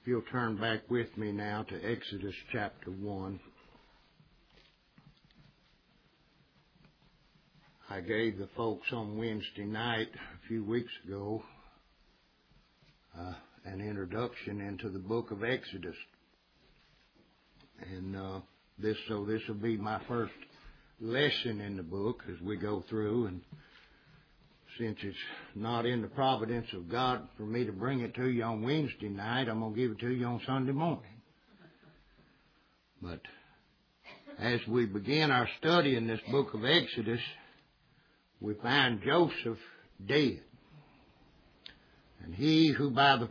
you'll turn back with me now to Exodus chapter 1. I gave the folks on Wednesday night a few weeks ago an introduction into the book of Exodus. And this will be my first lesson in the book as we go through. And since it's not in the providence of God for me to bring it to you on Wednesday night, I'm going to give it to you on Sunday morning. But as we begin our study in this book of Exodus, we find Joseph dead. And he who by God's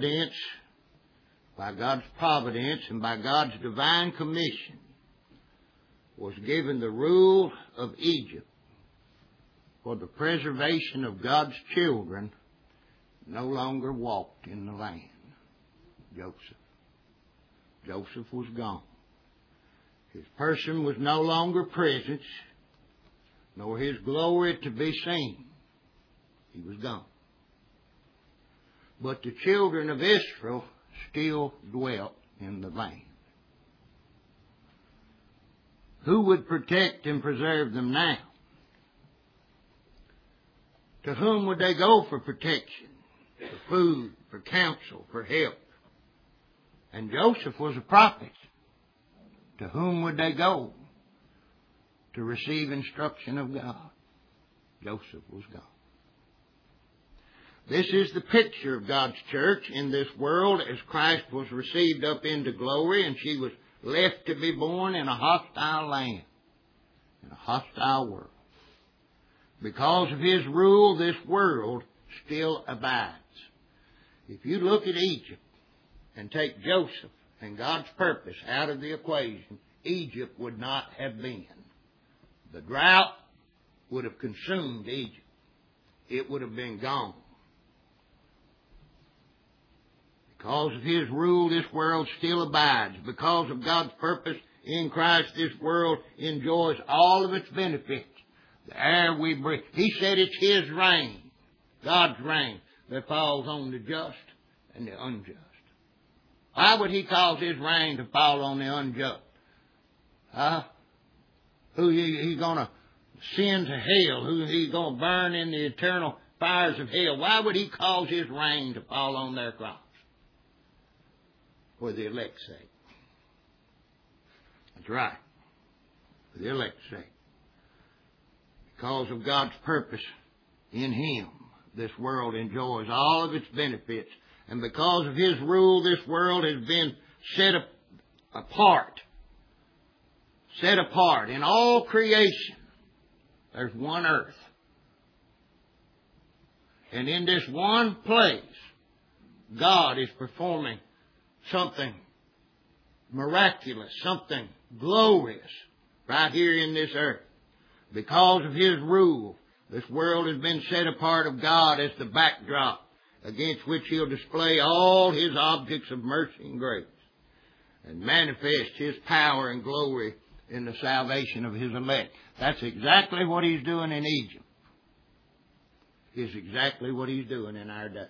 providence and by God's divine commission was given the rule of Egypt for the preservation of God's children, no longer walked in the land. Joseph was gone. His person was no longer present, nor his glory to be seen. He was gone. But the children of Israel still dwelt in the land. Who would protect and preserve them now? To whom would they go for protection, for food, for counsel, for help? And Joseph was a prophet. To whom would they go to receive instruction of God? Joseph was gone. This is the picture of God's church in this world as Christ was received up into glory and she was left to be born in a hostile land, in a hostile world. Because of His rule, this world still abides. If you look at Egypt and take Joseph and God's purpose out of the equation, Egypt would not have been. The drought would have consumed Egypt. It would have been gone. Because of His rule, this world still abides. Because of God's purpose in Christ, this world enjoys all of its benefits. The air we breathe. He said it's His rain, God's rain, that falls on the just and the unjust. Why would He cause His rain to fall on the unjust? Who He going to send to hell? Who He going to burn in the eternal fires of hell? Why would He cause His rain to fall on their crops? For the elect's sake. That's right. For the elect's sake. Because of God's purpose in Him, this world enjoys all of its benefits. And because of His rule, this world has been set apart. Set apart. In all creation, there's one earth. And in this one place, God is performing something miraculous, something glorious right here in this earth. Because of His rule, this world has been set apart of God as the backdrop against which He'll display all His objects of mercy and grace and manifest His power and glory in the salvation of His elect. That's exactly what He's doing in Egypt. It's exactly what He's doing in our day.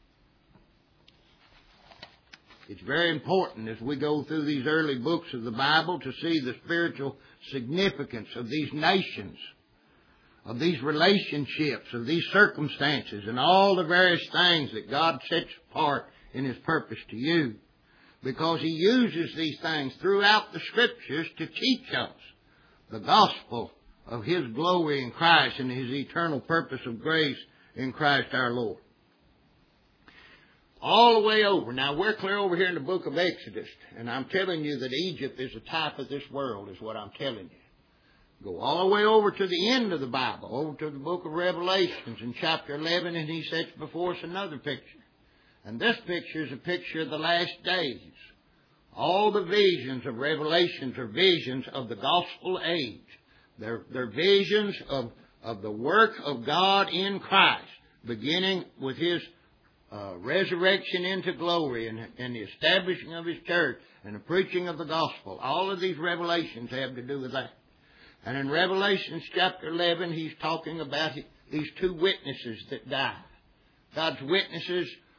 It's very important as we go through these early books of the Bible to see the spiritual significance of these nations, of these relationships, of these circumstances, and all the various things that God sets apart in His purpose to use. Because He uses these things throughout the Scriptures to teach us the gospel of His glory in Christ and His eternal purpose of grace in Christ our Lord. All the way over. Now, we're clear over here in the book of Exodus, and I'm telling you that Egypt is a type of this world, is what I'm telling you. Go all the way over to the end of the Bible, over to the book of Revelations in chapter 11, and He sets before us another picture. And this picture is a picture of the last days. All the visions of Revelations are visions of the gospel age. They're visions of the work of God in Christ, beginning with His resurrection into glory and the establishing of His church and the preaching of the gospel. All of these revelations have to do with that. And in Revelation chapter 11, He's talking about these two witnesses that died. God's witnesses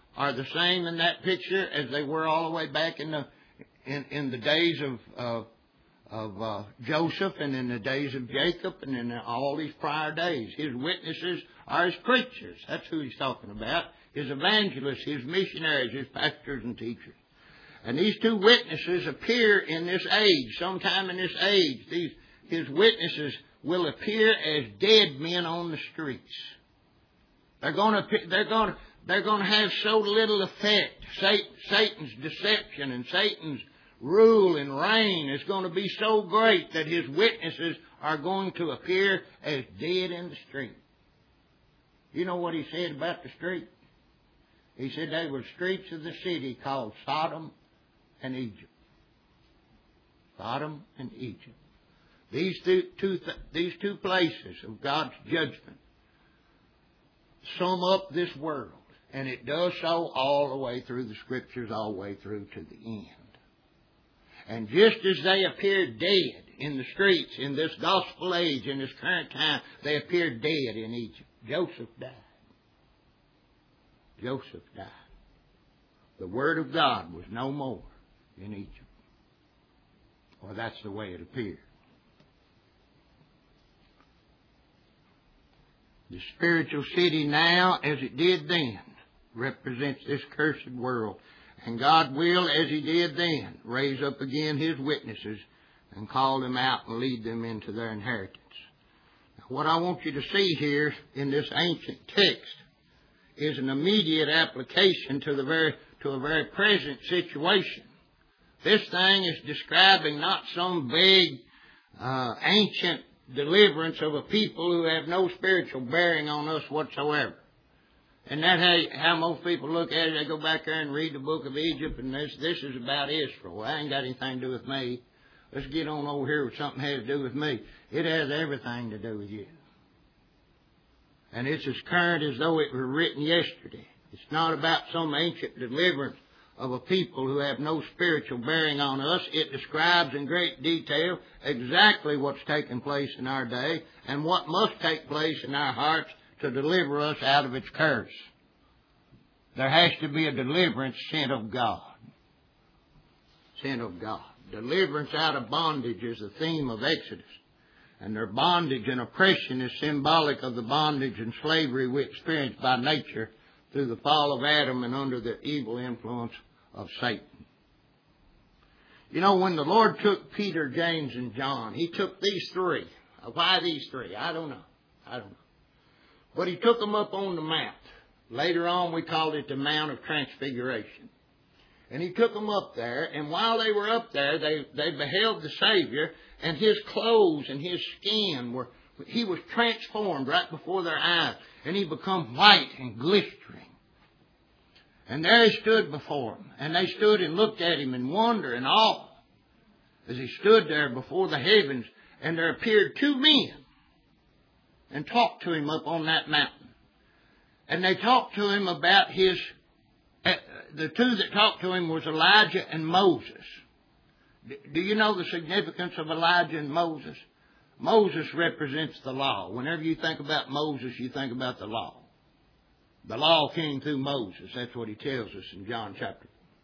are the same in that picture as they were all the way back in the days of Joseph and in the days of Jacob and in all these prior days. His witnesses are his preachers. That's who he's talking about. His evangelists, his missionaries, his pastors and teachers. And these two witnesses appear in this age. Sometime in this age, his witnesses will appear as dead men on the streets. They're going to have so little effect. Satan's deception and Satan's rule and reign is going to be so great that his witnesses are going to appear as dead in the street. You know what he said about the street? He said they were streets of the city called Sodom and Egypt. Sodom and Egypt. These two places of God's judgment sum up this world. And it does so all the way through the Scriptures, all the way through to the end. And just as they appeared dead in the streets in this gospel age, in this current time, they appeared dead in Egypt. Joseph died. Joseph died. The Word of God was no more in Egypt. Well, that's the way it appeared. The spiritual city now, as it did then, represents this cursed world. And God will, as He did then, raise up again His witnesses and call them out and lead them into their inheritance. Now, what I want you to see here in this ancient text is an immediate application to a very present situation. This thing is describing not some vague, ancient deliverance of a people who have no spiritual bearing on us whatsoever. And that's how most people look at it. They go back there and read the book of Egypt, and this is about Israel. That ain't got anything to do with me. Let's get on over here with something that has to do with me. It has everything to do with you. And it's as current as though it were written yesterday. It's not about some ancient deliverance of a people who have no spiritual bearing on us. It describes in great detail exactly what's taking place in our day and what must take place in our hearts to deliver us out of its curse. There has to be a deliverance sent of God. Sent of God. Deliverance out of bondage is the theme of Exodus. And their bondage and oppression is symbolic of the bondage and slavery we experience by nature through the fall of Adam and under the evil influence of Satan. You know, when the Lord took Peter, James, and John, He took these three. Why these three? I don't know. But He took them up on the mount. Later on, we called it the Mount of Transfiguration. And He took them up there, and while they were up there, they beheld the Savior, and His clothes and His skin He was transformed right before their eyes, and He become white and glistering. And there He stood before them, and they stood and looked at Him in wonder and awe as He stood there before the heavens, and there appeared two men and talked to Him up on that mountain. And they talked to Him about the two that talked to Him was Elijah and Moses. Do you know the significance of Elijah and Moses? Moses represents the law. Whenever you think about Moses, you think about the law. The law came through Moses. That's what he tells us in John chapter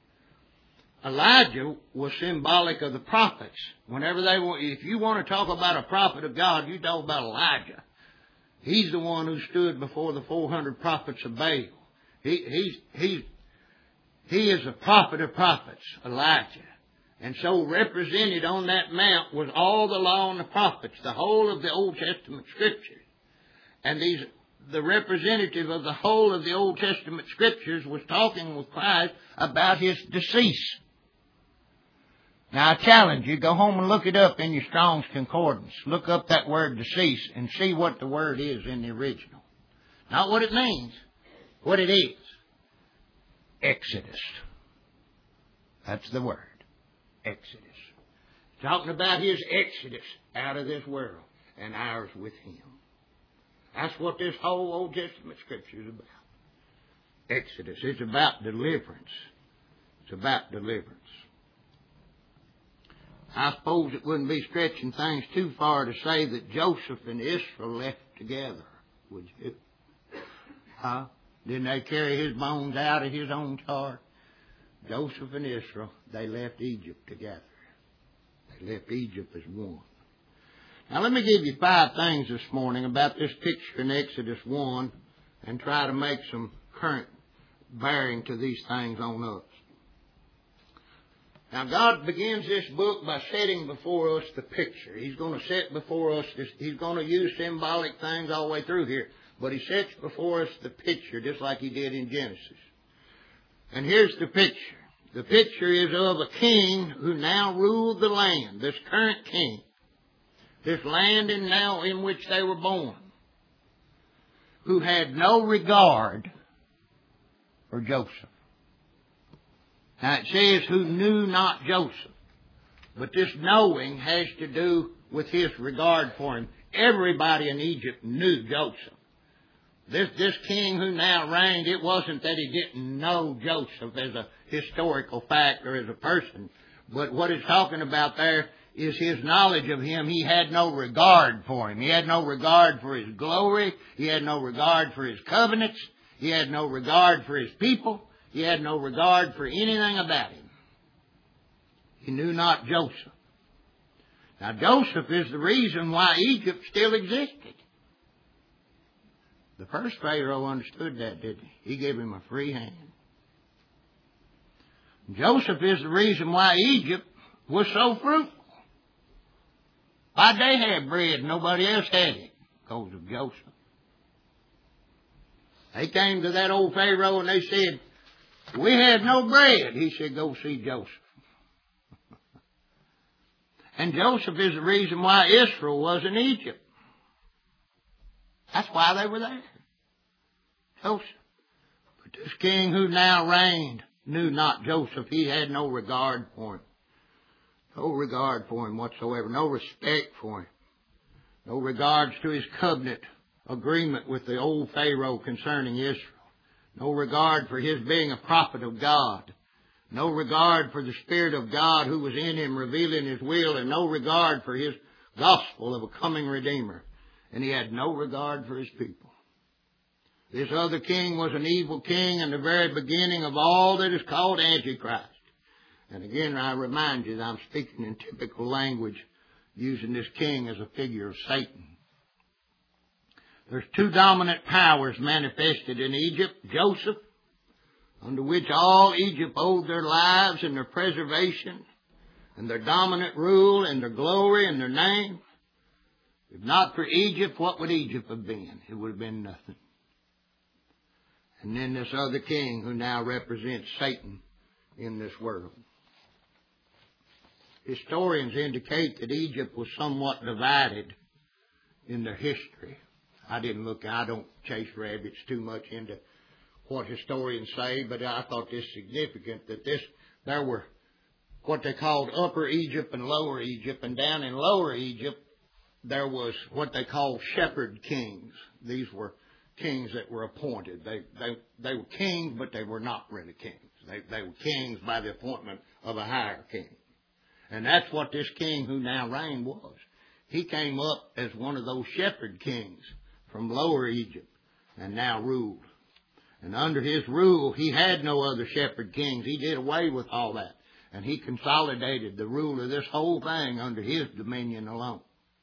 4. Elijah was symbolic of the prophets. If you want to talk about a prophet of God, you talk about Elijah. He's the one who stood before the 400 prophets of Baal. He is a prophet of prophets, Elijah. And so represented on that mount was all the law and the prophets, the whole of the Old Testament Scriptures. And the representative of the whole of the Old Testament Scriptures was talking with Christ about His decease. Now I challenge you, go home and look it up in your Strong's Concordance. Look up that word decease and see what the word is in the original. Not what it means, what it is. Exodus. That's the word. Exodus. Talking about His exodus out of this world and ours with Him. That's what this whole Old Testament Scripture is about. Exodus. It's about deliverance. It's about deliverance. I suppose it wouldn't be stretching things too far to say that Joseph and Israel left together, would you? Huh? Didn't they carry his bones out of his own charge? Joseph and Israel, they left Egypt together. They left Egypt as one. Now let me give you 5 things this morning about this picture in Exodus 1 and try to make some current bearing to these things on us. Now God begins this book by setting before us the picture. He's going to set before us this, He's going to use symbolic things all the way through here. But He sets before us the picture just like He did in Genesis. And here's the picture. The picture is of a king who now ruled the land, this current king. This land in which they were born. Who had no regard for Joseph. Now it says who knew not Joseph. But this knowing has to do with his regard for him. Everybody in Egypt knew Joseph. This king who now reigned, it wasn't that he didn't know Joseph as a historical fact or as a person. But what it's talking about there is his knowledge of him. He had no regard for him. He had no regard for his glory. He had no regard for his covenants. He had no regard for his people. He had no regard for anything about him. He knew not Joseph. Now Joseph is the reason why Egypt still existed. The first Pharaoh understood that, didn't he? He gave him a free hand. Joseph is the reason why Egypt was so fruitful. Why they had bread and nobody else had it? Because of Joseph. They came to that old Pharaoh and they said, we had no bread. He said, go see Joseph. And Joseph is the reason why Israel was in Egypt. That's why they were there. Joseph. But this king who now reigned knew not Joseph. He had no regard for him. No regard for him whatsoever. No respect for him. No regards to his covenant agreement with the old Pharaoh concerning Israel. No regard for his being a prophet of God. No regard for the Spirit of God who was in him revealing His will, and no regard for His gospel of a coming Redeemer. And he had no regard for his people. This other king was an evil king in the very beginning of all that is called Antichrist. And again, I remind you that I'm speaking in typical language, using this king as a figure of Satan. There's 2 dominant powers manifested in Egypt. Joseph, under which all Egypt owed their lives and their preservation, and their dominant rule and their glory and their name. If not for Egypt, what would Egypt have been? It would have been nothing. And then this other king who now represents Satan in this world. Historians indicate that Egypt was somewhat divided in their history. I don't chase rabbits too much into what historians say, but I thought this significant that there were what they called Upper Egypt and Lower Egypt, and down in Lower Egypt there was what they called shepherd kings. These were kings that were appointed. They were kings, but they were not really kings. They were kings by the appointment of a higher king. And that's what this king who now reigned was. He came up as one of those shepherd kings from Lower Egypt and now ruled. And under his rule, he had no other shepherd kings. He did away with all that. And he consolidated the rule of this whole thing under his dominion alone.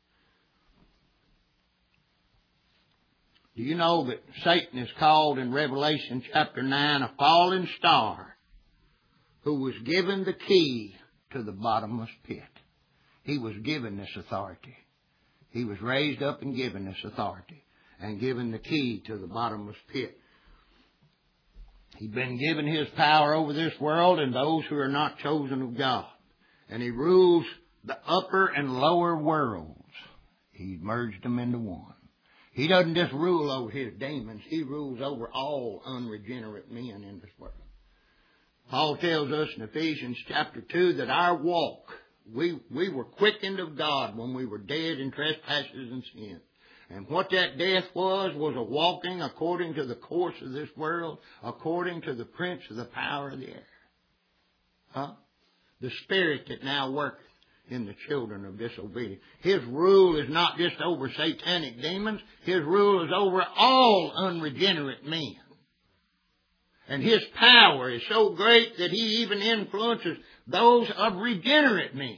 Do you know that Satan is called in Revelation chapter 9 a fallen star who was given the key to the bottomless pit? He was given this authority. He was raised up and given this authority and given the key to the bottomless pit. He'd been given his power over this world and those who are not chosen of God. And he rules the upper and lower worlds. He merged them into one. He doesn't just rule over his demons. He rules over all unregenerate men in this world. Paul tells us in Ephesians chapter 2 that our walk, we were quickened of God when we were dead in trespasses and sins. And what that death was a walking according to the course of this world, according to the prince of the power of the air. The spirit that now worketh in the children of disobedience. His rule is not just over satanic demons. His rule is over all unregenerate men. And his power is so great that he even influences those of regenerate men.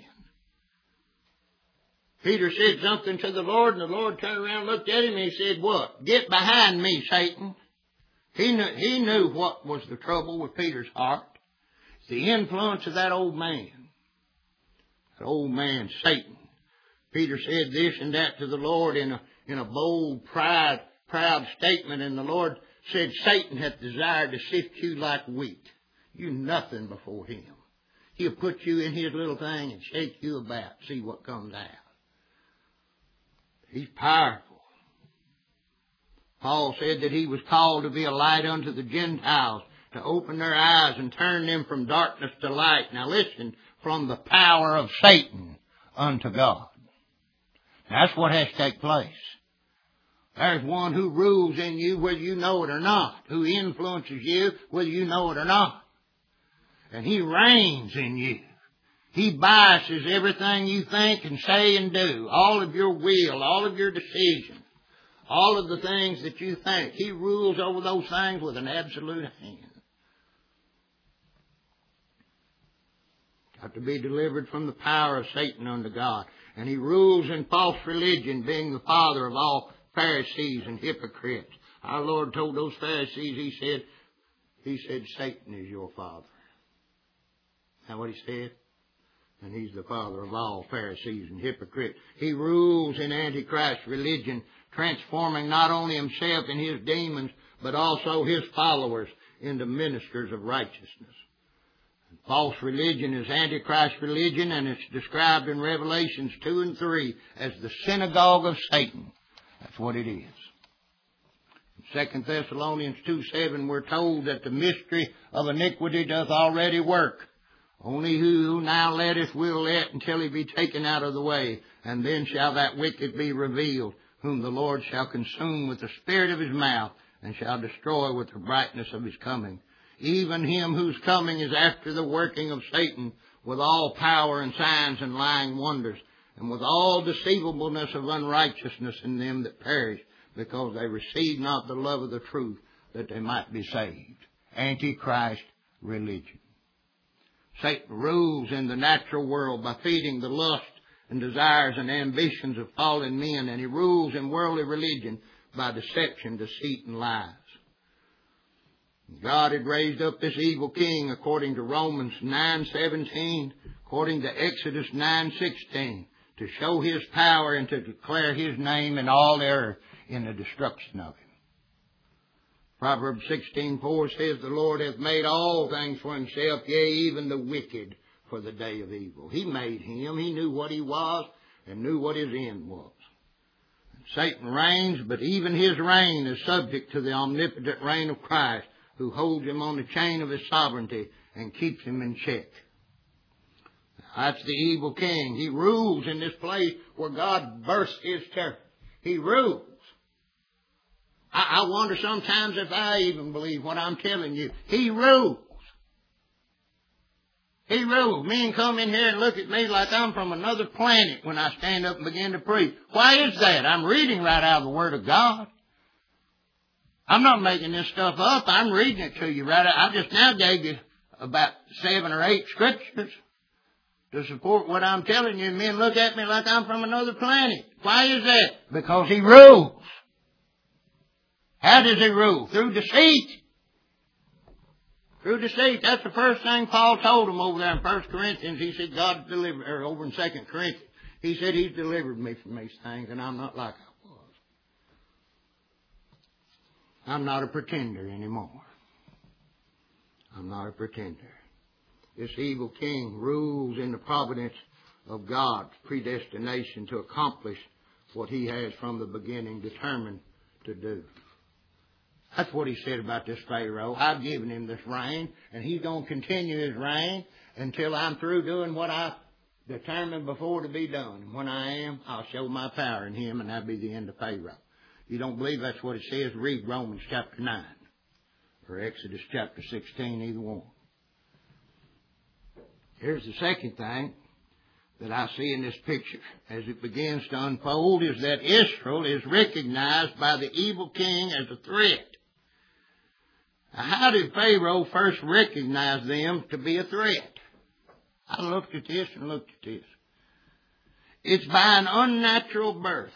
Peter said something to the Lord, and the Lord turned around and looked at him, and he said, what? Get behind me, Satan. He knew what was the trouble with Peter's heart. It's the influence of that old man. That old man, Satan. Peter said this and that to the Lord in a bold, proud statement, and the Lord said, Satan hath desired to sift you like wheat. You nothing before him. He'll put you in his little thing and shake you about, see what comes out. He's powerful. Paul said that he was called to be a light unto the Gentiles, to open their eyes and turn them from darkness to light. Now listen, from the power of Satan unto God. That's what has to take place. There's one who rules in you whether you know it or not, who influences you whether you know it or not. And he reigns in you. He biases everything you think and say and do, all of your will, all of your decisions, all of the things that you think. He rules over those things with an absolute hand. Got to be delivered from the power of Satan unto God. And he rules in false religion, being the father of all Pharisees and hypocrites. Our Lord told those Pharisees, He said, Satan is your father. Is that what He said? And he's the father of all Pharisees and hypocrites. He rules in Antichrist religion, transforming not only himself and his demons, but also his followers into ministers of righteousness. False religion is Antichrist religion, and it's described in Revelations 2 and 3 as the synagogue of Satan. That's what it is. In 2 Thessalonians 2:7, we're told that the mystery of iniquity doth already work. Only who now letteth will let until he be taken out of the way, and then shall that wicked be revealed, whom the Lord shall consume with the spirit of his mouth, and shall destroy with the brightness of his coming. Even him whose coming is after the working of Satan, with all power and signs and lying wonders, and with all deceivableness of unrighteousness in them that perish, because they receive not the love of the truth, that they might be saved. Antichrist religion. Satan rules in the natural world by feeding the lust and desires and ambitions of fallen men, and he rules in worldly religion by deception, deceit, and lies. God had raised up this evil king according to Romans 9:17, according to Exodus 9:16, to show his power and to declare his name in all error in the destruction of him. Proverbs 16:4 says, the Lord hath made all things for himself, yea, even the wicked for the day of evil. He made him. He knew what he was and knew what his end was. Satan reigns, but even his reign is subject to the omnipotent reign of Christ, who holds him on the chain of his sovereignty and keeps him in check. That's the evil king. He rules in this place where God bursts his terror. He rules. I wonder sometimes if I even believe what I'm telling you. He rules. He rules. Men come in here and look at me like I'm from another planet when I stand up and begin to preach. Why is that? I'm reading right out of the Word of God. I'm not making this stuff up. I'm reading it to you right out. I just now gave you about 7 or 8 scriptures to support what I'm telling you. And men look at me like I'm from another planet. Why is that? Because he rules. How does he rule? Through deceit. Through deceit. That's the first thing Paul told them over there in 1 Corinthians. He said, God delivered, or over in 2 Corinthians, he said, he's delivered me from these things, and I'm not like I was. I'm not a pretender anymore. I'm not a pretender. This evil king rules in the providence of God's predestination to accomplish what he has from the beginning determined to do. That's what he said about this Pharaoh. I've given him this reign, and he's going to continue his reign until I'm through doing what I determined before to be done. And when I am, I'll show my power in him, and that'll be the end of Pharaoh. You don't believe that's what it says? Read Romans chapter 9 or Exodus chapter 16, either one. Here's the second thing that I see in this picture as it begins to unfold is that Israel is recognized by the evil king as a threat. How did Pharaoh first recognize them to be a threat? I looked at this and looked at this. It's by an unnatural birth.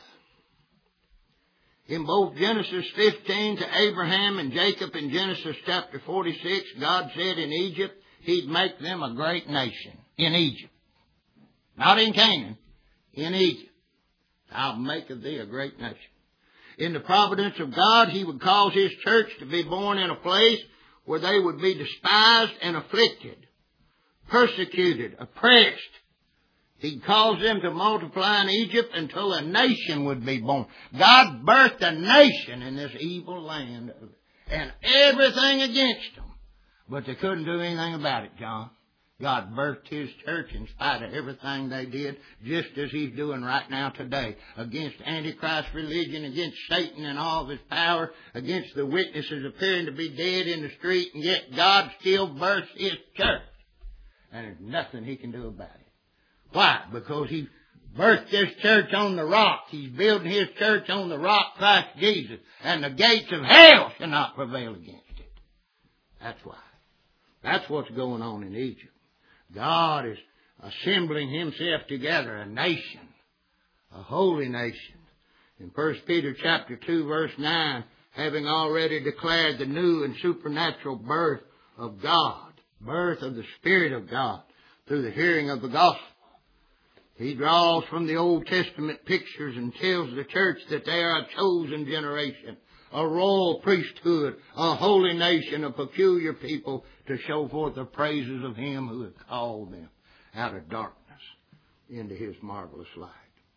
In both Genesis 15 to Abraham and Jacob in Genesis chapter 46, God said in Egypt He'd make them a great nation. In Egypt. Not in Canaan. In Egypt. I'll make of thee a great nation. In the providence of God, He would cause His church to be born in a place where they would be despised and afflicted, persecuted, oppressed. He'd cause them to multiply in Egypt until a nation would be born. God birthed a nation in this evil land and everything against them. But they couldn't do anything about it, John. God birthed His church in spite of everything they did, just as He's doing right now today. Against Antichrist religion, against Satan and all of his power, against the witnesses appearing to be dead in the street, and yet God still births His church. And there's nothing He can do about it. Why? Because He birthed this church on the rock. He's building His church on the rock, Christ Jesus. And the gates of hell shall not prevail against it. That's why. That's what's going on in Egypt. God is assembling Himself together, a nation, a holy nation. In 1 Peter chapter 2 verse 9, having already declared the new and supernatural birth of God, birth of the Spirit of God, through the hearing of the gospel. He draws from the Old Testament pictures and tells the church that they are a chosen generation, a royal priesthood, a holy nation, a peculiar people to show forth the praises of Him who has called them out of darkness into His marvelous light.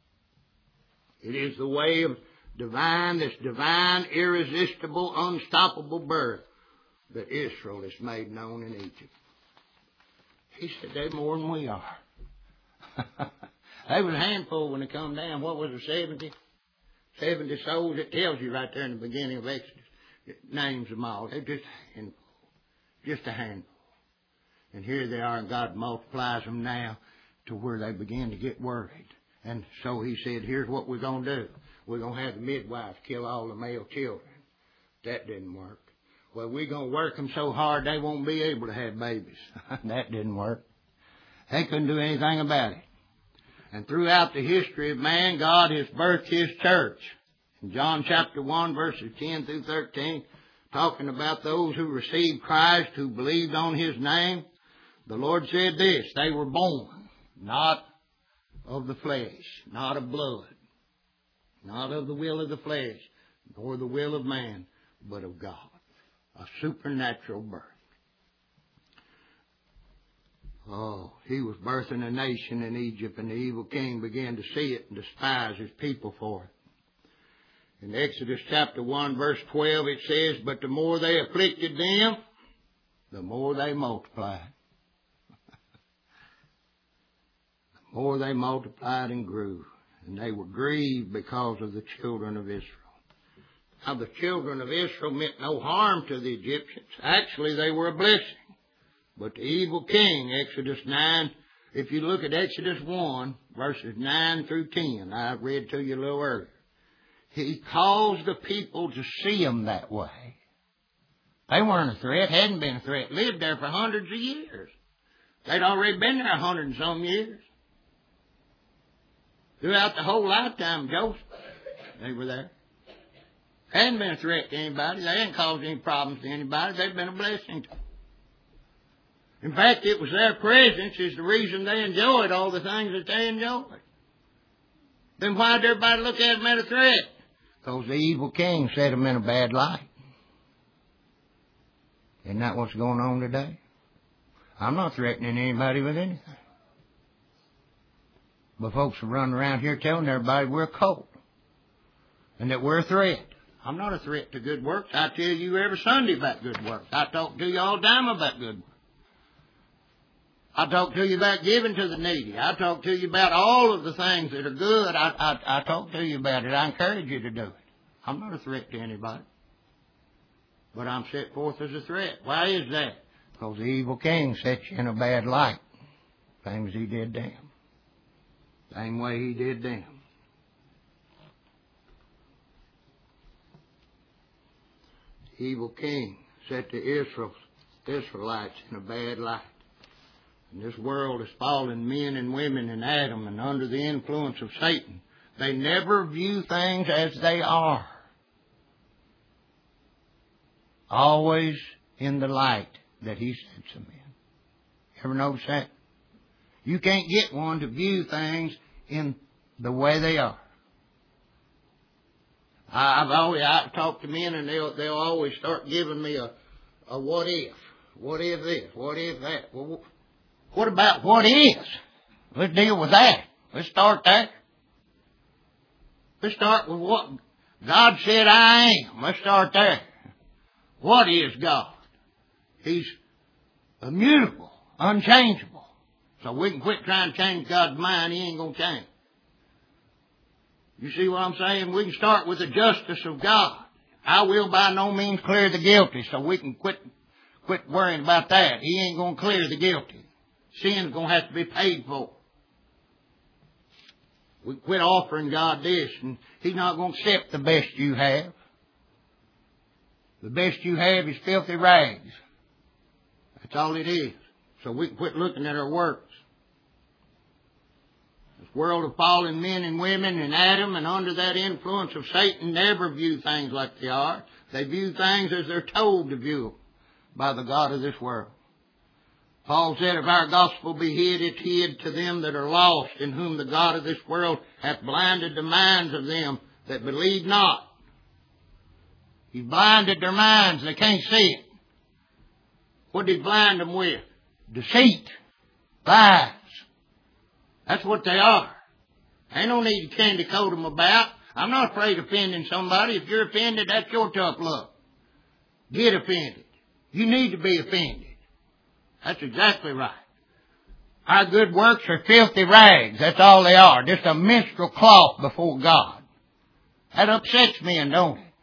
It is the way of this divine, irresistible, unstoppable birth that Israel is made known in Egypt. He said they're more than we are. They was a handful when they come down. What was it, 70? 70 souls. It tells you right there in the beginning of Exodus. It names them all. They're just a handful. Just a handful. And here they are, and God multiplies them now to where they begin to get worried. And so He said, here's what we're going to do. We're going to have the midwives kill all the male children. That didn't work. Well, we're going to work them so hard they won't be able to have babies. That didn't work. They couldn't do anything about it. And throughout the history of man, God has birthed His church. In John chapter 1, verses 10 through 13, talking about those who received Christ, who believed on His name, the Lord said this, they were born, not of the flesh, not of blood, not of the will of the flesh, nor the will of man, but of God. A supernatural birth. Oh, He was birthing a nation in Egypt, and the evil king began to see it and despise his people for it. In Exodus chapter 1, verse 12, it says, but the more they afflicted them, the more they multiplied. The more they multiplied and grew, and they were grieved because of the children of Israel. Now, the children of Israel meant no harm to the Egyptians. Actually, they were a blessing. But the evil king, Exodus 9, if you look at Exodus 1, verses 9 through 10, I read to you a little earlier, he caused the people to see them that way. They weren't a threat, hadn't been a threat, lived there for hundreds of years. They'd already been there 100 and some years. Throughout the whole lifetime of Joseph, they were there. Hadn't been a threat to anybody. They hadn't caused any problems to anybody. They'd been a blessing to them. In fact, it was their presence is the reason they enjoyed all the things that they enjoyed. Then why did everybody look at them as a threat? Because the evil king set them in a bad light. Isn't that what's going on today? I'm not threatening anybody with anything. But folks are running around here telling everybody we're a cult and that we're a threat. I'm not a threat to good works. I tell you every Sunday about good works. I talk to you all the time about good works. I talk to you about giving to the needy. I talk to you about all of the things that are good. I talk to you about it. I encourage you to do it. I'm not a threat to anybody. But I'm set forth as a threat. Why is that? Because the evil king sets you in a bad light. Same as he did them. Same way he did them. The evil king set the Israelites in a bad light. And this world is fallen men and women in Adam and under the influence of Satan. They never view things as they are. Always in the light that He sets them in. Ever notice that? You can't get one to view things in the way they are. I've talked to men and they'll always start giving me a what if. What if this? What if that? Well, what about what is? Let's deal with that. Let's start there. Let's start with what God said I am. Let's start there. What is God? He's immutable, unchangeable. So we can quit trying to change God's mind. He ain't going to change. You see what I'm saying? We can start with the justice of God. I will by no means clear the guilty, so we can quit worrying about that. He ain't going to clear the guilty. Sin's going to have to be paid for. We quit offering God this, and He's not going to accept the best you have. The best you have is filthy rags. That's all it is. So we can quit looking at our works. This world of fallen men and women and Adam and under that influence of Satan never view things like they are. They view things as they're told to view them by the god of this world. Paul said, if our gospel be hid, it's hid to them that are lost, in whom the god of this world hath blinded the minds of them that believe not. He's blinded their minds. They can't see it. What did He blind them with? Deceit. Lies. That's what they are. Ain't no need to candy coat them about. I'm not afraid of offending somebody. If you're offended, that's your tough luck. Get offended. You need to be offended. That's exactly right. Our good works are filthy rags. That's all they are. Just a minstrel cloth before God. That upsets men, don't it?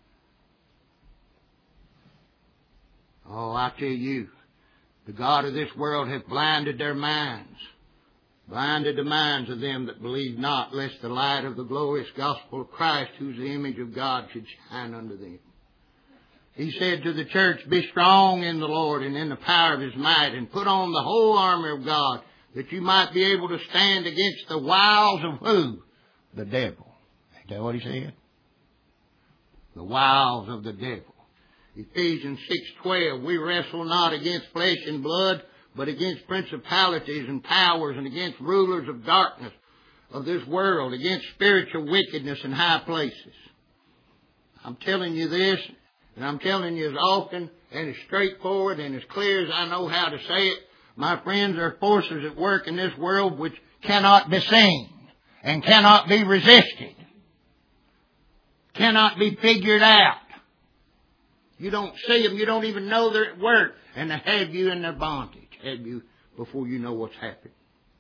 Oh, I tell you, the god of this world hath blinded their minds. Blinded the minds of them that believe not, lest the light of the glorious gospel of Christ, who's the image of God, should shine unto them. He said to the church, be strong in the Lord and in the power of His might, and put on the whole armor of God, that you might be able to stand against the wiles of who? The devil. Ain't that what he said? The wiles of the devil. Ephesians 6:12, we wrestle not against flesh and blood, but against principalities and powers, and against rulers of darkness of this world, against spiritual wickedness in high places. I'm telling you this, and I'm telling you as often and as straightforward and as clear as I know how to say it. My friends, there are forces at work in this world which cannot be seen and cannot be resisted. Cannot be figured out. You don't see them. You don't even know they're at work. And they have you in their bondage. Have you before you know what's happened.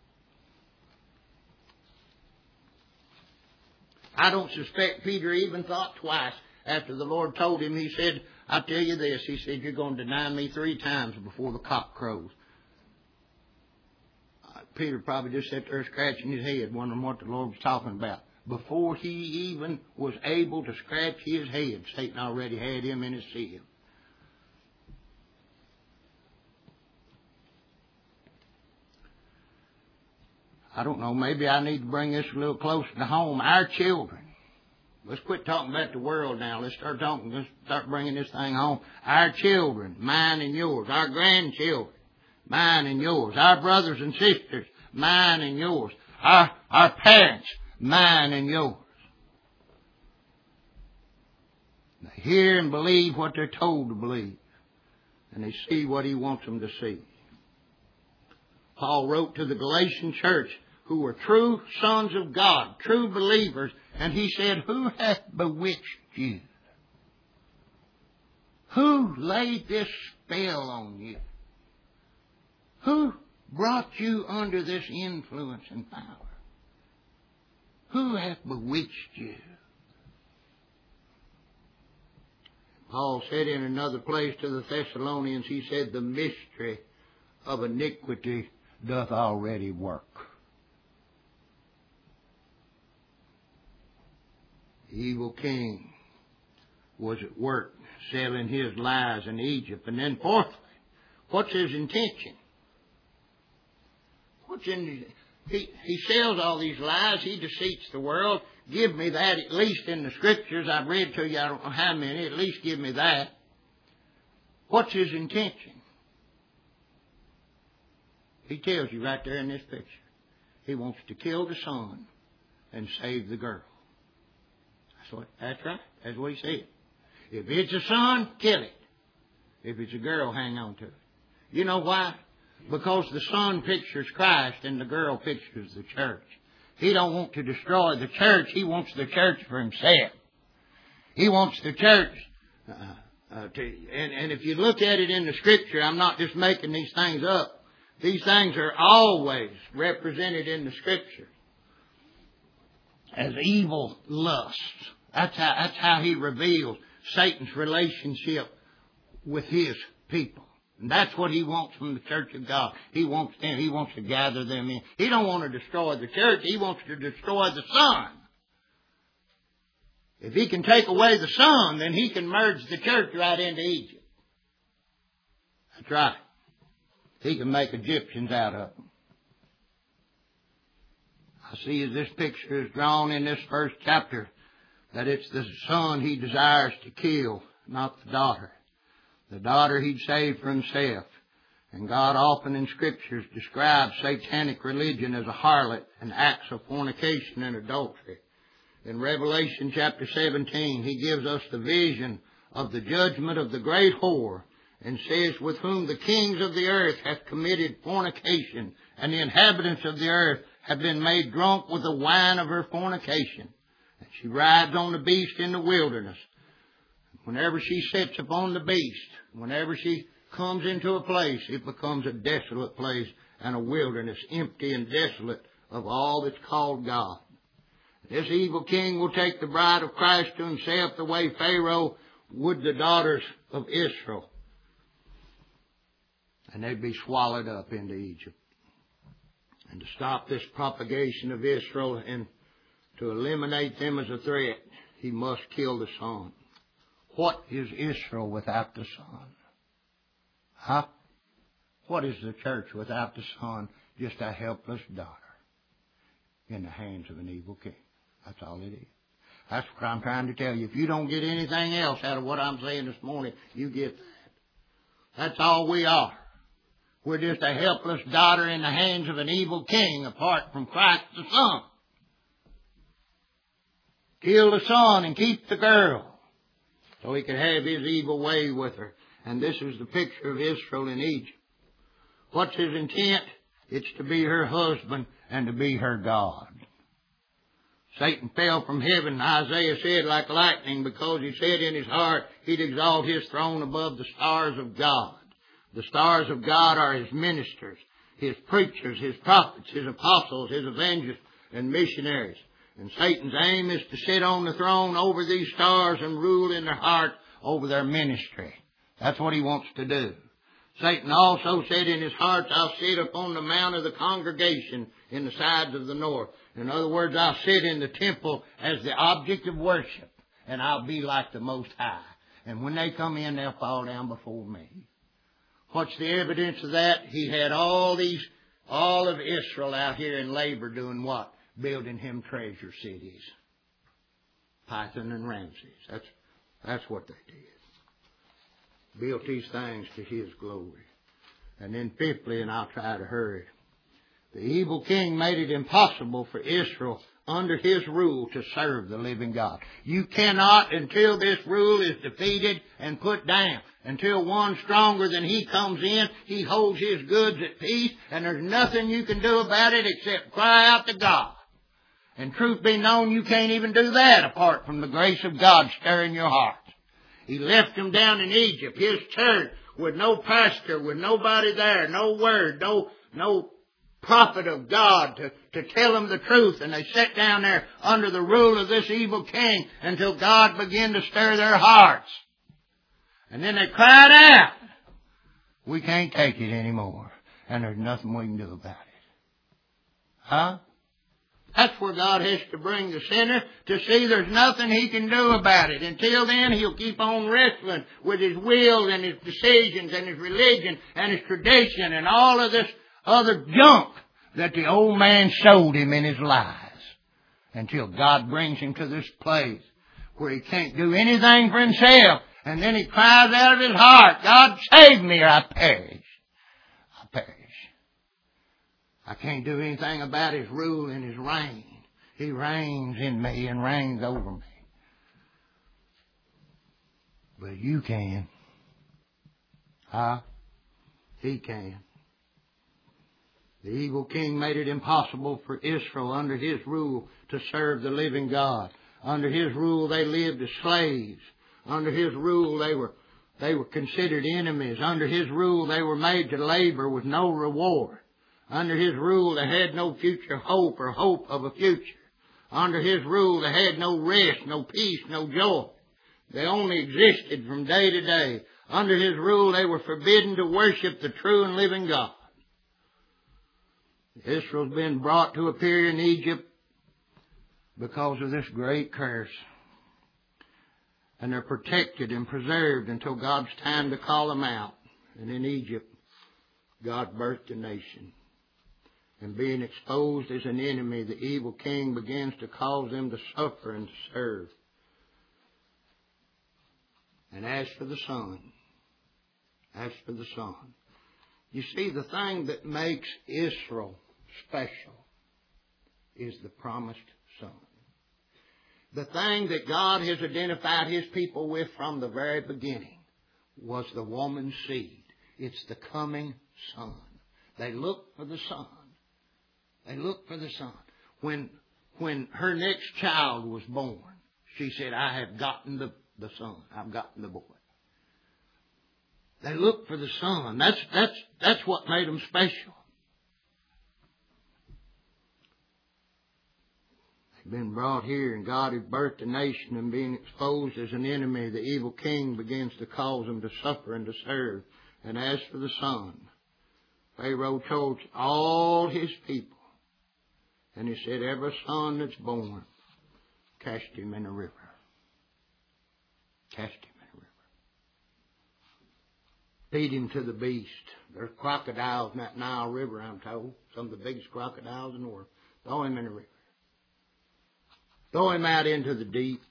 I don't suspect Peter even thought twice after the Lord told him. He said, I'll tell you this. He said, you're going to deny me 3 times before the cock crows. Peter probably just sat there scratching his head, wondering what the Lord was talking about. Before he even was able to scratch his head, Satan already had him in his sieve. I don't know, maybe I need to bring this a little closer to home. Our children. Let's quit talking about the world now. Let's start bringing this thing home. Our children, mine and yours. Our grandchildren, mine and yours. Our brothers and sisters, mine and yours. Our parents, mine and yours. They hear and believe what they're told to believe. And they see what He wants them to see. Paul wrote to the Galatian church, who were true sons of God, true believers, and he said, who hath bewitched you? Who laid this spell on you? Who brought you under this influence and power? Who hath bewitched you? Paul said in another place to the Thessalonians, he said, the mystery of iniquity doth already work. The evil king was at work selling his lies in Egypt. And then fourthly, what's his intention? He sells all these lies. He deceits the world. Give me that, at least in the Scriptures. I've read to you, I don't know how many. At least give me that. What's his intention? He tells you right there in this picture. He wants to kill the son and save the girl. That's right. That's what he said. If it's a son, kill it. If it's a girl, hang on to it. You know why? Because the son pictures Christ and the girl pictures the church. He don't want to destroy the church. He wants the church for himself. He wants the church and if you look at it in the Scripture, I'm not just making these things up. These things are always represented in the Scripture as evil lusts. That's how he reveals Satan's relationship with his people. And that's what he wants from the church of God. He wants to gather them in. He don't want to destroy the church. He wants to destroy the son. If he can take away the son, then he can merge the church right into Egypt. That's right. He can make Egyptians out of them. I see as this picture is drawn in this first chapter that it's the son he desires to kill, not the daughter. The daughter he'd save for himself. And God often in Scriptures describes satanic religion as a harlot and acts of fornication and adultery. In Revelation chapter 17, he gives us the vision of the judgment of the great whore and says, with whom the kings of the earth have committed fornication, and the inhabitants of the earth have been made drunk with the wine of her fornication. And she rides on the beast in the wilderness. Whenever she sits upon the beast, whenever she comes into a place, it becomes a desolate place and a wilderness, empty and desolate of all that's called God. This evil king will take the bride of Christ to himself the way Pharaoh would the daughters of Israel. And they'd be swallowed up into Egypt. And to stop this propagation of Israel and to eliminate them as a threat, he must kill the son. What is Israel without the son? Huh? What is the church without the son? Just a helpless daughter in the hands of an evil king. That's all it is. That's what I'm trying to tell you. If you don't get anything else out of what I'm saying this morning, you get that. That's all we are. We're just a helpless daughter in the hands of an evil king apart from Christ the Son. Kill the son and keep the girl so he could have his evil way with her. And this is the picture of Israel in Egypt. What's his intent? It's to be her husband and to be her God. Satan fell from heaven, Isaiah said, like lightning, because he said in his heart he'd exalt his throne above the stars of God. The stars of God are his ministers, his preachers, his prophets, his apostles, his evangelists, and missionaries. And Satan's aim is to sit on the throne over these stars and rule in their heart over their ministry. That's what he wants to do. Satan also said in his heart, I'll sit upon the mount of the congregation in the sides of the north. In other words, I'll sit in the temple as the object of worship, and I'll be like the Most High. And when they come in, they'll fall down before me. What's the evidence of that? He had all of Israel out here in labor doing what? Building him treasure cities. Pithom and Ramses. That's what they did. Built these things to his glory. And then fifthly, and I'll try to hurry, the evil king made it impossible for Israel under his rule to serve the living God. You cannot, until this rule is defeated and put down, until one stronger than he comes in, he holds his goods at peace, and there's nothing you can do about it except cry out to God. And truth be known, you can't even do that apart from the grace of God stirring your heart. He left them down in Egypt, his church, with no pastor, with nobody there, no word, no prophet of God to tell them the truth. And they sat down there under the rule of this evil king until God began to stir their hearts. And then they cried out, we can't take it anymore. And there's nothing we can do about it. Huh? That's where God has to bring the sinner to see there's nothing he can do about it. Until then, he'll keep on wrestling with his will and his decisions and his religion and his tradition and all of this other junk that the old man showed him in his lies. Until God brings him to this place where he can't do anything for himself. And then he cries out of his heart, God, save me or I perish. I perish. I can't do anything about his rule and his reign. He reigns in me and reigns over me. But you can. Huh? He can. The evil king made it impossible for Israel under his rule to serve the living God. Under his rule they lived as slaves. Under his rule they were considered enemies. Under his rule they were made to labor with no reward. Under his rule they had no future hope or hope of a future. Under his rule they had no rest, no peace, no joy. They only existed from day to day. Under his rule they were forbidden to worship the true and living God. Israel's been brought to a period in Egypt because of this great curse. And they're protected and preserved until God's time to call them out. And in Egypt, God birthed a nation. And being exposed as an enemy, the evil king begins to cause them to suffer and to serve. And as for the Son, you see, the thing that makes Israel special is the promised Son. The thing that God has identified his people with from the very beginning was the woman's seed. It's the coming Son. They looked for the Son. They looked for the Son. When her next child was born, she said, I have gotten the Son. I've gotten the boy. They looked for the Son. That's what made them special. They've been brought here, and God had birthed a nation, and being exposed as an enemy, the evil king begins to cause them to suffer and to serve. And as for the Son, Pharaoh chose all his people. And he said, every son that's born, cast him in the river. Cast him in the river. Feed him to the beast. There's crocodiles in that Nile River, I'm told. Some of the biggest crocodiles in the world. Throw him in the river. Throw him out into the deep.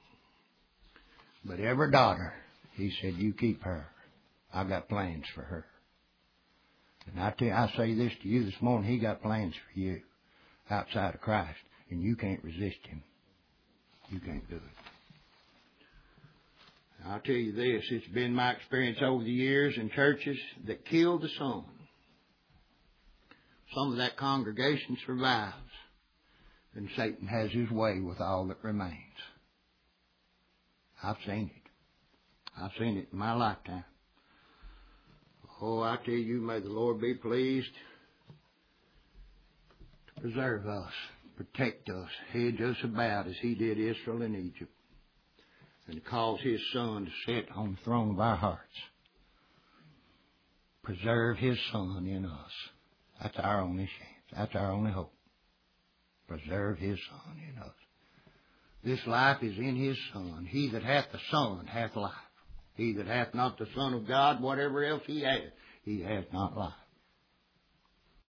But every daughter, he said, you keep her. I got plans for her. And I say this to you this morning, he got plans for you outside of Christ, and you can't resist him. You can't do it. I'll tell you this, it's been my experience over the years in churches that killed the Son. Some of that congregation survives, and Satan has his way with all that remains. I've seen it. I've seen it in my lifetime. Oh, I tell you, may the Lord be pleased to preserve us, protect us, hedge us about as he did Israel in Egypt, and cause his Son to sit on the throne of our hearts. Preserve his Son in us. That's our only chance. That's our only hope. Preserve his Son in us. This life is in his Son. He that hath the Son hath life. He that hath not the Son of God, whatever else he hath not life.